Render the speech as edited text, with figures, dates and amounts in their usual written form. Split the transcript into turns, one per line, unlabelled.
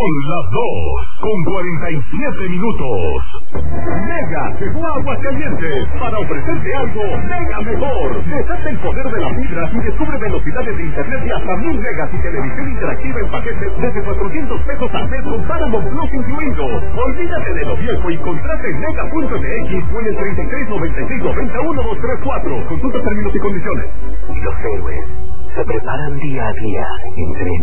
Son las 2:47. Mega llegó a Aguascalientes para ofrecerte algo mega mejor. Desata el poder de la fibra y descubre velocidades de internet de hasta 1000 megas y televisión interactiva en paquetes desde 400 pesos al mes con Paramount Plus incluido. Olvídate de lo viejo y contrata en mega.mx o en el 3396901234. Consulta términos y condiciones.
Los héroes se preparan día a día entre